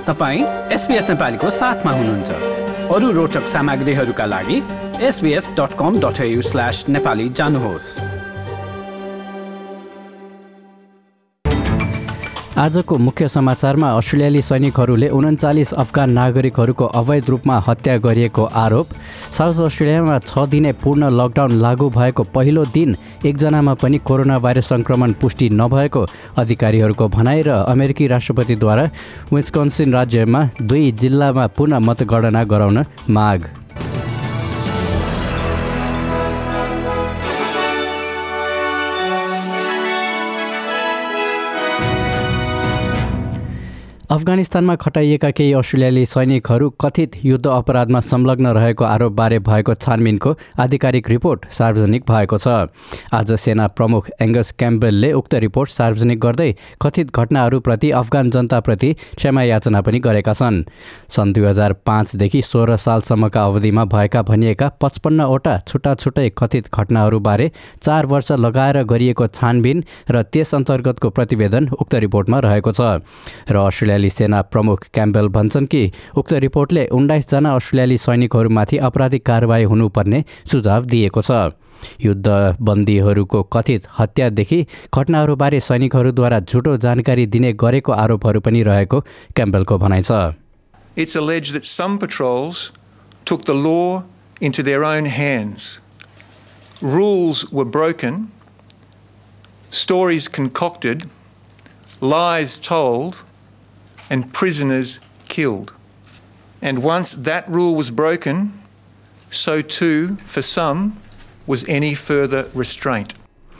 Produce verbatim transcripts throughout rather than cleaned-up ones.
तपाईँ एसबीएस नेपालीको साथमा हुनुहुन्छ। अरू रोचक सामग्रीहरूका लागि S B S dot com dot A U slash Nepali जानुहोस्। आजको मुख्य समाचारमा अस्ट्रेलियाली सैनिकहरूले उन्चालिस अफगान नागरिकहरूको अवैध रूपमा हत्या गरिएको आरोप, साउथ अस्ट्रेलियामा छ दिने पूर्ण लकडाउन लागू भएको पहिलो दिन एकजनामा पनि कोरोना भाइरस सङ्क्रमण पुष्टि नभएको अधिकारीहरूको भनाइ र अमेरिकी राष्ट्रपतिद्वारा विस्कन्सिन राज्यमा दुई जिल्लामा पुनः मतगणना गराउन माग। अफगानिस्तानमा खटाइएका केही अस्ट्रेलियाली सैनिकहरू कथित युद्ध अपराधमा संलग्न रहेको आरोपबारे भएको छानबिनको आधिकारिक रिपोर्ट सार्वजनिक भएको छ। आज सेना प्रमुख एङ्गस क्याम्पबेलले उक्त रिपोर्ट सार्वजनिक गर्दै कथित घटनाहरूप्रति अफगान जनताप्रति क्षमा याचना पनि गरेका छन्। सन् दुई हजार पाँचदेखि सोह्र सालसम्मका अवधिमा भएका भनिएका पचपन्नवटा छुट्टा छुट्टै कथित घटनाहरूबारे चार वर्ष लगाएर गरिएको छानबिन र त्यस अन्तर्गतको प्रतिवेदन उक्त रिपोर्टमा रहेको छ। र अस्ट्रेलिया सेना प्रमुख क्याम्पबेल भन्छन् कि उक्त रिपोर्टले उन्नाइस जना अस्ट्रेलियाली सैनिकहरूमाथि आपराधिक कारबाही हुनुपर्ने सुझाव दिएको छ। युद्धबन्दीहरूको कथित हत्यादेखि घटनाहरूबारे सैनिकहरूद्वारा झुटो जानकारी दिने गरेको आरोपहरू पनि रहेको क्याम्पबेलको भनाइ छ। It's alleged that some patrols took the law into their own hands. Rules were broken, stories concocted, lies told, and prisoners killed. And once that rule was broken, so too, for some, was any further restraint.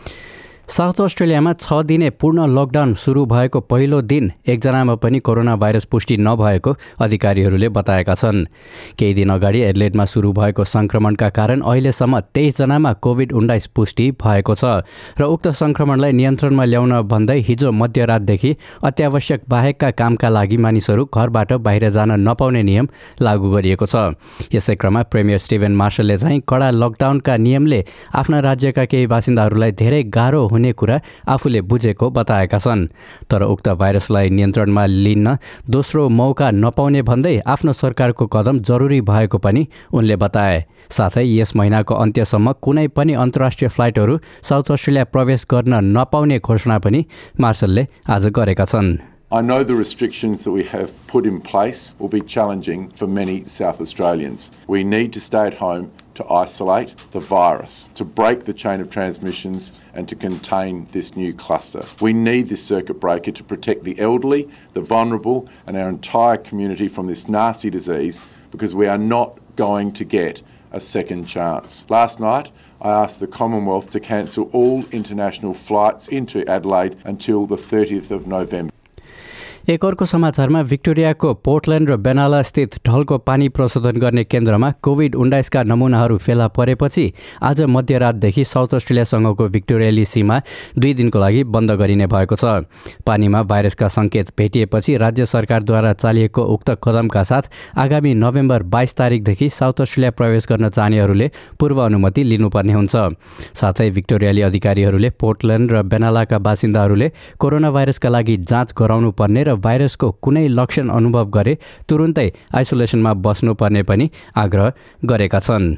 South अस्ट्रेलियामा छ दिने पूर्ण lockdown सुरु भएको पहिलो दिन एकजनामा पनि corona virus पुष्टि नभएको अधिकारीहरूले बताएका छन्। केही दिन अगाडि एडलेडमा सुरु भएको सङ्क्रमणका कारण अहिलेसम्म तेइस जनामा कोभिड उन्नाइस पुष्टि भएको छ र उक्त सङ्क्रमणलाई नियन्त्रणमा ल्याउन भन्दै हिजो मध्यरातदेखि अत्यावश्यक बाहेकका कामका लागि मानिसहरू घरबाट बाहिर जान नपाउने नियम लागू गरिएको छ। यसै क्रममा प्रेमियर स्टिभेन मार्शलले चाहिँ कडा लकडाउनका नियमले आफ्ना राज्यका केही बासिन्दाहरूलाई धेरै गाह्रो हुने कुरा आफूले बुझेको बताएका छन्। तर उक्त भाइरसलाई नियन्त्रणमा लिन दोस्रो मौका नपाउने भन्दै आफ्नो सरकारको कदम जरुरी भएको पनि उनले बताए। साथै यस महिनाको अन्त्यसम्म कुनै पनि अन्तर्राष्ट्रिय फ्लाइटहरू साउथ अस्ट्रेलिया प्रवेश गर्न नपाउने घोषणा पनि मार्शलले आज गरेका छन्। I know the restrictions that we have put in place will be challenging for many South Australians. We need to stay at home to isolate the virus, to break the chain of transmissions and to contain this new cluster. We need this circuit breaker to protect the elderly, the vulnerable and our entire community from this nasty disease because we are not going to get a second chance. Last night, I asked the Commonwealth to cancel all international flights into Adelaide until the thirtieth of November. एक अर्को समाचारमा भिक्टोरियाको Portland र बेनाला स्थित ढलको पानी प्रशोधन गर्ने केन्द्रमा covid उन्नाइसका नमुनाहरू फेला परेपछि आज मध्यरातदेखि साउथ अस्ट्रेलियासँगको भिक्टोरियाली सीमा दुई दिनको लागि बन्द गरिने भएको छ। पानीमा भाइरसका सङ्केत भेटिएपछि राज्य सरकारद्वारा चालिएको उक्त कदमका साथ आगामी नोभेम्बर बाइस तारिकदेखि साउथ अस्ट्रेलिया प्रवेश गर्न चाहनेहरूले पूर्व अनुमति लिनुपर्ने हुन्छ। साथै भिक्टोरियाली अधिकारीहरूले पोर्टल्यान्ड र बेनालाका बासिन्दाहरूले कोरोना भाइरसका लागि जाँच गराउनु पर्ने र भाइरसको कुनै लक्षण अनुभव गरे तुरुन्तै आइसोलेसनमा बस्नुपर्ने पनि आग्रह गरेका छन्।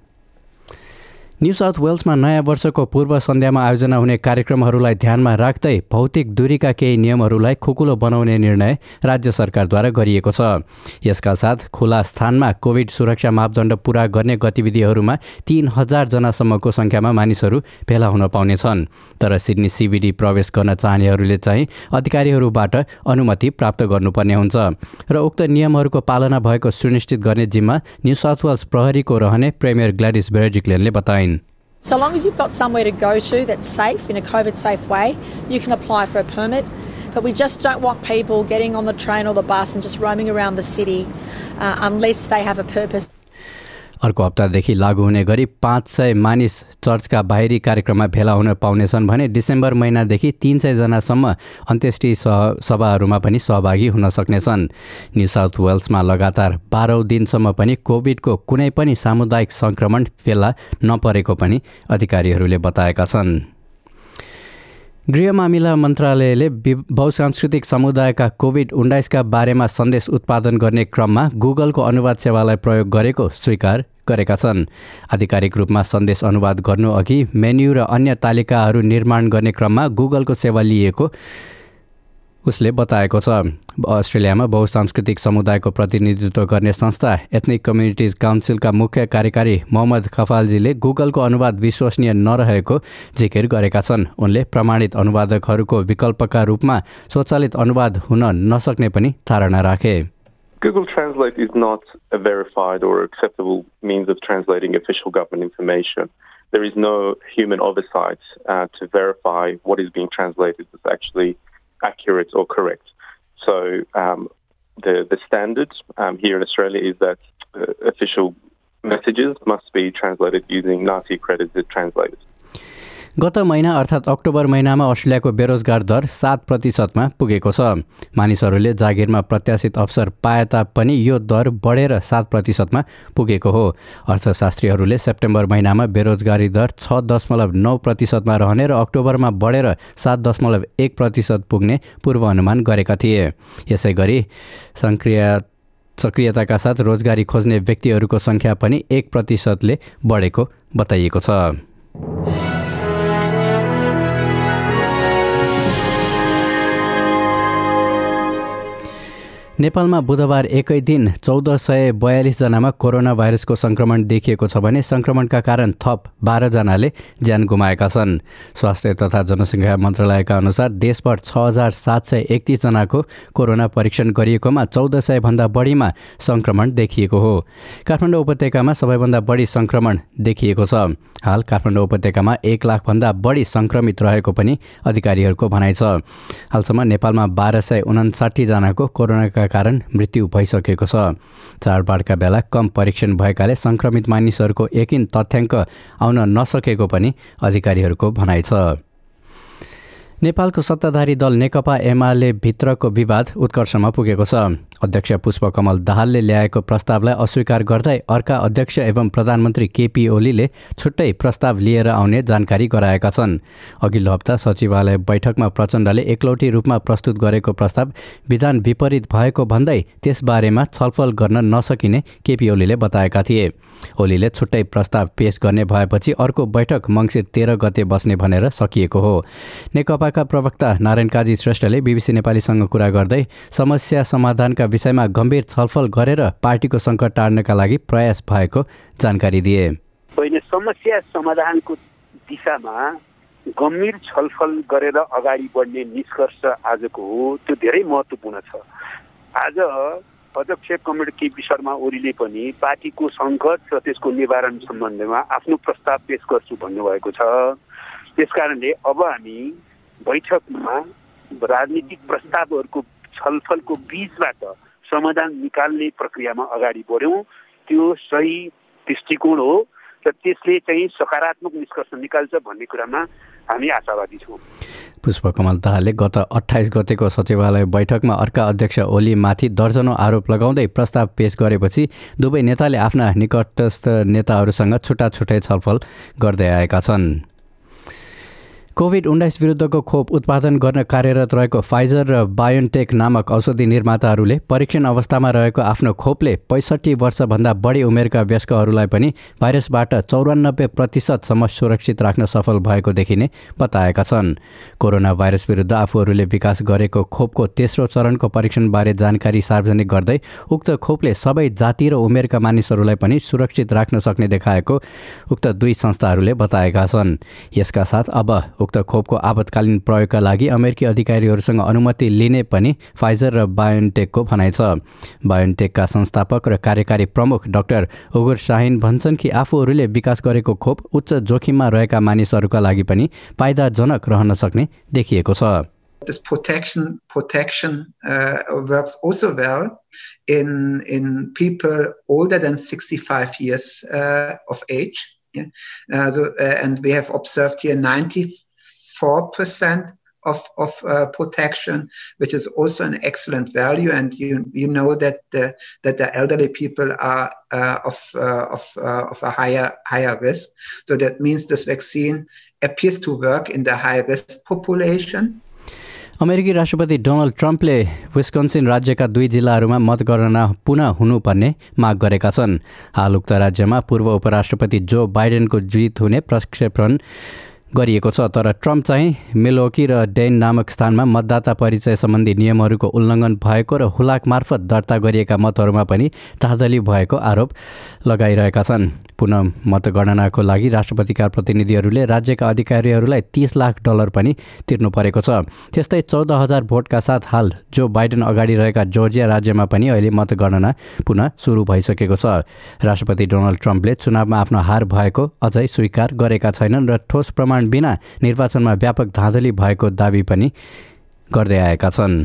न्यू साउथ वेल्समा नयाँ वर्षको पूर्व सन्ध्यामा आयोजना हुने कार्यक्रमहरूलाई ध्यानमा राख्दै भौतिक दूरीका केही नियमहरूलाई खुकुलो बनाउने निर्णय राज्य सरकारद्वारा गरिएको छ। यसका साथ खुला स्थानमा कोभिड सुरक्षा मापदण्ड पूरा गर्ने गतिविधिहरूमा तीन हजार जनासम्मको सङ्ख्यामा मानिसहरू भेला हुन पाउनेछन्। तर सिडनी सिबिडी प्रवेश गर्न चाहनेहरूले चाहिँ अधिकारीहरूबाट अनुमति प्राप्त गर्नुपर्ने हुन्छ र उक्त नियमहरूको पालना भएको सुनिश्चित गर्ने जिम्मा न्यू साउथ वेल्स प्रहरीको रहने प्रेमियर ग्ल्याडिस बेर्जिक्लेनले बताइन्। So long as you've got somewhere to go to that's safe, in a COVID-safe way, you can apply for a permit. But we just don't want people getting on the train or the bus and just roaming around the city uh, unless they have a purpose. अर्को हप्तादेखि लागू हुने गरी पाँच सय मानिस चर्चका बाहिरी कार्यक्रममा भेला हुन पाउनेछन् भने डिसेम्बर महिनादेखि तीन सय जनासम्म अन्त्येष्टि सभाहरूमा पनि सहभागी हुन सक्नेछन्। न्यू साउथ वेल्समा लगातार बाह्रौँ दिनसम्म पनि कोभिडको कुनै पनि सामुदायिक सङ्क्रमण फेला नपरेको पनि अधिकारीहरूले बताएका छन्। गृह मामिला मन्त्रालयले बहुसांस्कृतिक समुदायका कोभिड उन्नाइसका बारेमा सन्देश उत्पादन गर्ने क्रममा गुगलको अनुवाद सेवालाई प्रयोग गरेको स्वीकार गरेका छन्। आधिकारिक रूपमा सन्देश अनुवाद गर्नु अघि मेन्यु र अन्य तालिकाहरू निर्माण गर्ने क्रममा गुगलको सेवा लिएको उसले बताएको छ। अस्ट्रेलियामा बहुसांस्कृतिक समुदायको प्रतिनिधित्व गर्ने संस्था एथनिक कम्युनिटिज काउन्सिलका मुख्य कार्यकारी मोहम्मद खफालजीले गुगलको अनुवाद विश्वसनीय नरहेको जिकिर गरेका छन्। उनले प्रमाणित अनुवादकहरूको विकल्पका रूपमा स्वचालित अनुवाद हुन नसक्ने पनि धारणा राखे। Google Translate is not a verified or acceptable means of translating official government information. There is no human oversight uh, to verify what is being translated is actually accurate or correct. So um, the, the standard um, here in Australia is that uh, official messages must be translated using N A T I-accredited translators. गत महिना अर्थात् October महिनामा अस्ट्रेलियाको बेरोजगार दर सात प्रतिशतमा पुगेको छ। मानिसहरूले जागिरमा प्रत्याशित अवसर पाए तापनि यो दर बढेर सात प्रतिशतमा पुगेको हो। अर्थशास्त्रीहरूले सेप्टेम्बर महिनामा बेरोजगारी दर छ दशमलव नौ प्रतिशतमा रहने र अक्टोबरमा बढेर सात दशमलव एक प्रतिशत पुग्ने पूर्वानुमान गरेका थिए। यसै गरी सक्रिय सक्रियताका साथ रोजगारी खोज्ने व्यक्तिहरूको सङ्ख्या पनि एक प्रतिशतले बढेको बताइएको छ। नेपालमा बुधबार एकै दिन चौध सय बयालिस जनामा कोरोना भाइरसको संक्रमण देखिएको छ भने संक्रमणका कारण थप बाह्र जनाले ज्यान गुमाएका छन्। स्वास्थ्य तथा जनसङ्ख्या मन्त्रालयका अनुसार देशभर छ हजार सात सय एकतिस जनाको कोरोना परीक्षण गरिएकोमा चौध सय भन्दा बढीमा संक्रमण देखिएको हो। काठमाडौँ उपत्यकामा सबैभन्दा बढी संक्रमण देखिएको छ। हाल काठमाडौँ उपत्यकामा एक लाख भन्दा बढी संक्रमित रहेको पनि अधिकारीहरूको भनाइ छ। हालसम्म नेपालमा बाह्र सय उनासाठी जनाको कोरोनाका कारण मृत्यु भइसकेको छ। चाडबाडका बेला कम परीक्षण भएकाले संक्रमित मानिसहरूको यकिन तथ्याङ्क आउन नसकेको पनि अधिकारीहरूको भनाइ छ। नेपालको सत्ताधारी दल नेकपा एमाले भित्रको विवाद उत्कर्षमा पुगेको छ। अध्यक्ष पुष्पकमल दाहालले ल्याएको प्रस्तावलाई अस्वीकार गर्दै अर्का अध्यक्ष एवं प्रधानमन्त्री केपी ओलीले छुट्टै प्रस्ताव लिएर आउने जानकारी गराएका छन्। अघिल्लो हप्ता सचिवालय बैठकमा प्रचण्डले एकलौटी रूपमा प्रस्तुत गरेको प्रस्ताव विधान विपरीत भएको भन्दै त्यसबारेमा छलफल गर्न नसकिने केपी ओलीले बताएका थिए। ओलीले छुट्टै प्रस्ताव पेश गर्ने भएपछि अर्को बैठक मङ्सिर तेह्र गते बस्ने भनेर सकिएको हो। नेकपाका प्रवक्ता नारायण काजी श्रेष्ठले बीबीसी नेपालीसँग कुरा गर्दै समस्या समाधानका विषयमा गम्भीर छलफल गरेर पार्टीको सङ्कट टार्नका लागि प्रयास भएको जानकारी दिए। होइन, समस्या समाधानको दिशामा गम्भीर छलफल गरेर अगाडि बढ्ने निष्कर्ष आजको हो, त्यो धेरै महत्त्वपूर्ण छ। आज अध्यक्ष कमरेड केपी शर्मा ओलीले पनि पार्टीको सङ्कट र त्यसको निवारण सम्बन्धमा आफ्नो प्रस्ताव पेश गर्छु भन्नुभएको छ। त्यसकारणले अब हामी बैठकमा राजनीतिक प्रस्तावहरूको छलफलको बीचबाट समाधान निकाल्ने प्रक्रियामा अगाडि बढ्यौँ। त्यो सही दृष्टिकोण हो र त्यसले चाहिँ सकारात्मक निष्कर्ष निकाल्छ भन्ने कुरामा हामी आशावादी छौँ। पुष्पकमल दाहालले गत अट्ठाइस गतेको सचिवालय बैठकमा अर्का अध्यक्ष ओलीमाथि दर्जनौं आरोप लगाउँदै प्रस्ताव पेश गरेपछि दुवै नेताले आफ्ना निकटस्थ नेताहरूसँग छुट्टा छुट्टै छलफल गर्दै आएका छन्। कोभिड उन्नाइस विरुद्धको खोप उत्पादन गर्न कार्यरत रहेको फाइजर र बायोनटेक नामक औषधि निर्माताहरूले परीक्षण अवस्थामा रहेको आफ्नो खोपले पैँसठी वर्षभन्दा बढी उमेरका वयस्कहरूलाई पनि भाइरसबाट चौरानब्बे प्रतिशतसम्म सुरक्षित राख्न सफल भएको देखिने बताएका छन्। कोरोना भाइरस विरुद्ध आफूहरूले विकास गरेको खोपको तेस्रो चरणको परीक्षणबारे जानकारी सार्वजनिक गर्दै उक्त खोपले सबै जाति र उमेरका मानिसहरूलाई पनि सुरक्षित राख्न सक्ने देखाएको उक्त दुई संस्थाहरूले बताएका छन्। यसका साथ अब उक्त खोपको आपतकालीन प्रयोगका लागि अमेरिकी अधिकारीहरूसँग अनुमति लिने पनि फाइजर र बायोनटेकको भनाइ छ। बायोनटेकका संस्थापक र कार्यकारी प्रमुख डाक्टर उगुर शाहिन भन्छन् कि आफूहरूले विकास गरेको खोप उच्च जोखिममा रहेका मानिसहरूका लागि पनि फाइदाजनक रहन सक्ने देखिएको छ। This protection protection uh, works also well in in people older than sixty-five years uh, of age. Yeah. Uh, so, uh, and we have observed here ninety-four percent of of uh, protection, which is also an excellent value. And you you know that the that the elderly people are uh, of uh, of uh, of a higher higher risk. So that means this vaccine appears to work in the high-risk population. अमेरिकी राष्ट्रपति Donald ट्रम्पले Wisconsin राज्यका दुई जिल्लाहरूमा मतगणना पुनः हुनुपर्ने माग गरेका छन्। हाल उक्त राज्यमा पूर्व उपराष्ट्रपति जो बाइडेनको जित हुने प्रक्षेपण गरिएको छ, तर ट्रम्प चाहिँ मिल्वोकी र डेन नामक स्थानमा मतदाता परिचय सम्बन्धी नियमहरूको उल्लङ्घन भएको र हुलाक मार्फत दर्ता गरिएका मतहरूमा पनि धाँधली भएको आरोप लगाइरहेका छन्। पुनः मतगणनाको लागि राष्ट्रपतिका प्रतिनिधिहरूले राज्यका अधिकारीहरूलाई तीस लाख डलर पनि तिर्नु परेको छ। त्यस्तै चौध हजार भोटका साथ हाल जो बाइडेन अगाडि रहेका जर्जिया राज्यमा पनि अहिले मतगणना पुनः सुरु भइसकेको छ। राष्ट्रपति डोनाल्ड ट्रम्पले चुनावमा आफ्नो हार भएको अझै स्वीकार गरेका छैनन् र ठोस प्रमाण बिना निर्वाचनमा व्यापक धाँधली भएको दावी पनि गर्दै आएका छन्।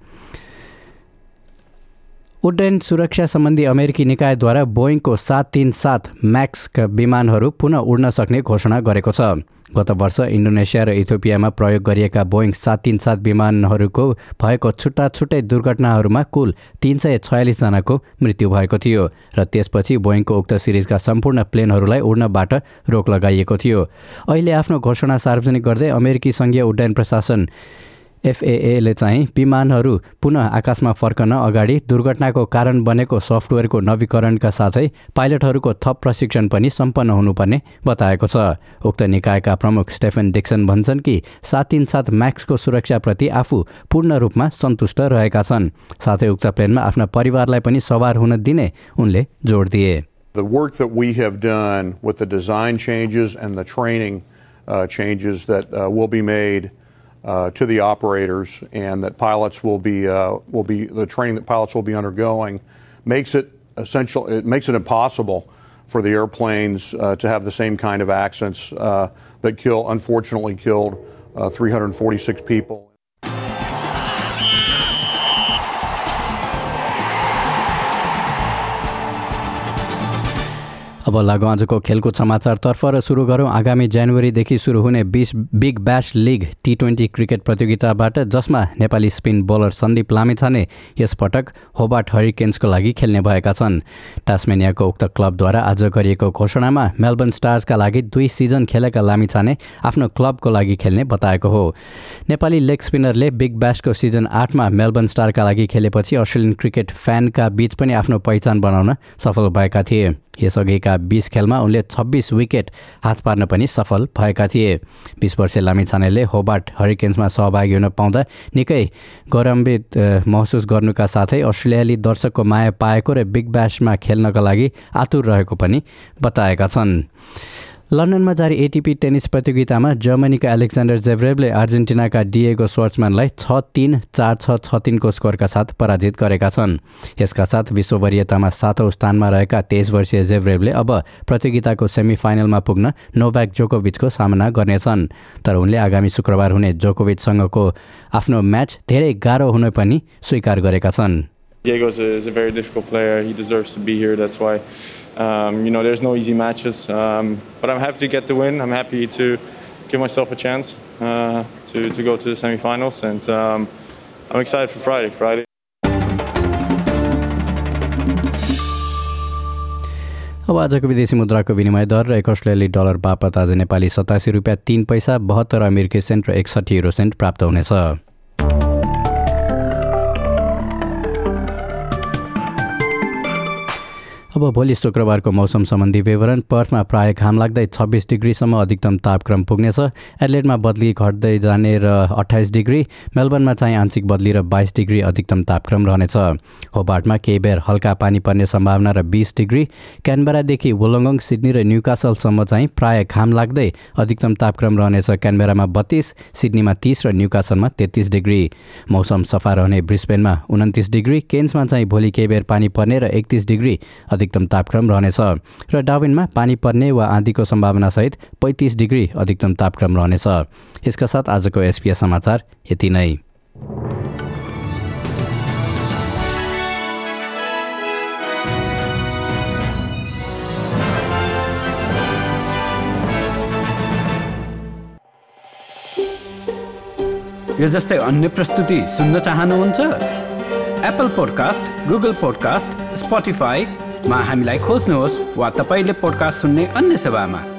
उड्डयन सुरक्षा सम्बन्धी अमेरिकी निकायद्वारा बोइङको सात तीन सात म्याक्सका विमानहरू पुनः उड्न सक्ने घोषणा गरेको छ। गत वर्ष इन्डोनेसिया र इथियोपियामा प्रयोग गरिएका बोइङ सात तीन सात विमानहरूको भएको छुट्टा छुट्टै दुर्घटनाहरूमा कुल तीन सय छयालिसजनाको मृत्यु भएको थियो र त्यसपछि बोइङको उक्त सिरिजका सम्पूर्ण प्लेनहरूलाई उड्नबाट रोक लगाइएको थियो। अहिले आफ्नो घोषणा सार्वजनिक गर्दै अमेरिकी सङ्घीय उड्डयन प्रशासन एफएएले चाहिँ विमानहरू पुनः आकाशमा फर्कन अगाडि दुर्घटनाको कारण बनेको सफ्टवेयरको नवीकरणका साथै पाइलटहरूको थप प्रशिक्षण पनि सम्पन्न हुनुपर्ने बताएको छ। उक्त निकायका प्रमुख स्टेफन डिक्सन भन्छन् कि सात तीन सात म्याक्सको सुरक्षाप्रति आफू पूर्ण रूपमा सन्तुष्ट रहेका छन्। साथै उक्त प्लेनमा आफ्ना परिवारलाई पनि सवार हुन दिने उनले जोड दिए। The work that we have done with the design changes and the training uh, changes that uh, will be made Uh, to the operators, and that pilots will be uh, will be the training that pilots will be undergoing makes it essential. It makes it impossible for the airplanes uh, to have the same kind of accidents uh, that kill, unfortunately, killed uh, three hundred forty-six people. अब लागु आजको खेलकुद समाचारतर्फ र सुरु गरौँ आगामी जनवरीदेखि सुरु हुने बिस big bash league T twenty cricket प्रतियोगिताबाट, जसमा नेपाली स्पिन बोलर सन्दीप लामिछाने यसपटक होबार्ट हरिकेन्सको लागि खेल्ने भएका छन्। टास्मेनियाको उक्त क्लबद्वारा आज गरिएको घोषणामा मेलबर्न स्टार्सका लागि दुई सिजन खेलेका लामिछाने आफ्नो क्लबको लागि खेल्ने बताएको हो। नेपाली लेग स्पिनरले बिग ब्याशको सिजन आठमा मेलबर्न स्टारका लागि खेलेपछि अस्ट्रेलियन क्रिकेट फ्यानका बीच पनि आफ्नो पहिचान बनाउन सफल भएका थिए। यसअघिका बीस खेलमा उनले छब्बीस विकेट हात पार्न पनि सफल भएका थिए। बीस वर्षीय लामिछानेले होबार्ट हरिकेन्समा सहभागी हुन पाउँदा निकै गौरवान्वित महसुस गर्नुका साथै अस्ट्रेलियाली दर्शकको माया पाएको र बिग ब्याशमा खेल्नका लागि आतुर रहेको पनि बताएका छन्। लन्डनमा जारी एटिपी टेनिस प्रतियोगितामा जर्मनीका एलेक्जेन्डर जेभरेभले अर्जेन्टिनाका डिएगो स्वर्ट्सम्यानलाई छ तीन चार छ छ तीनको स्कोरका साथ पराजित गरेका छन्। यसका साथ विश्व वरियतामा सातौं स्थानमा रहेका तेइस वर्षीय जेभरेभले अब प्रतियोगिताको सेमी फाइनलमा पुग्न नोभाक जोकोभिचको सामना गर्नेछन्। तर उनले आगामी शुक्रबार हुने जोकोभिचसँगको आफ्नो म्याच धेरै गाह्रो हुन पनि स्वीकार गरेका छन्। Diego is a, is a very difficult player. He deserves to be here. That's why, um, you know, there's no easy matches. Um, but I'm happy to get the win. I'm happy to give myself a chance uh, to, to go to the semi-finals. And um, I'm excited for Friday. Friday. अब आजको विदेशी मुद्राको विनिमय दर र एक अस्ट्रेलियाली dollar बापत आज नेपाली सतासी रुपियाँ तीन पैसा, बहत्तर अमेरिकी सेन्ट र एकसठी युरो सेन्ट प्राप्त हुनेछ। अब भोलि शुक्रबारको मौसम सम्बन्धी विवरण। पर्थमा प्राय घाम लाग्दै छब्बिस डिग्रीसम्म अधिकतम तापक्रम पुग्नेछ। एडलेडमा बदली घट्दै जाने र अट्ठाइस डिग्री, मेलबर्नमा चाहिँ आंशिक बदली र बाइस डिग्री अधिकतम तापक्रम रहनेछ। होबार्टमा केही बेर हल्का पानी पर्ने सम्भावना र बीस डिग्री, क्यानबेरादेखि वोलोङ्गङ, सिडनी र न्युकासलसम्म चाहिँ प्राय घाम लाग्दै अधिकतम तापक्रम रहनेछ। क्यानबेरामा बत्तीस, सिडनीमा तीस र न्युकासलमा तेत्तीस डिग्री। मौसम सफा रहने ब्रिस्बेनमा उन्तिस डिग्री, केन्समा चाहिँ भोलि केही बेर पानी पर्ने र एकतीस डिग्री अधिकतम तापक्रम रहनेछ र डार्विनमा पानी पर्ने वा आँधीको सम्भावनासहित पैँतिस डिग्री अधिकतम तापक्रम रहनेछ। यसका साथ आजको एसपीएस समाचार यति नै। यो जस्तै अन्य प्रस्तुति सुन्न चाहनुहुन्छ? Apple podcast, Google podcast, Spotify मा हामीलाई खोज्नुहोस् वा तपाईले पोडकास्ट सुन्ने अन्य सेवामा।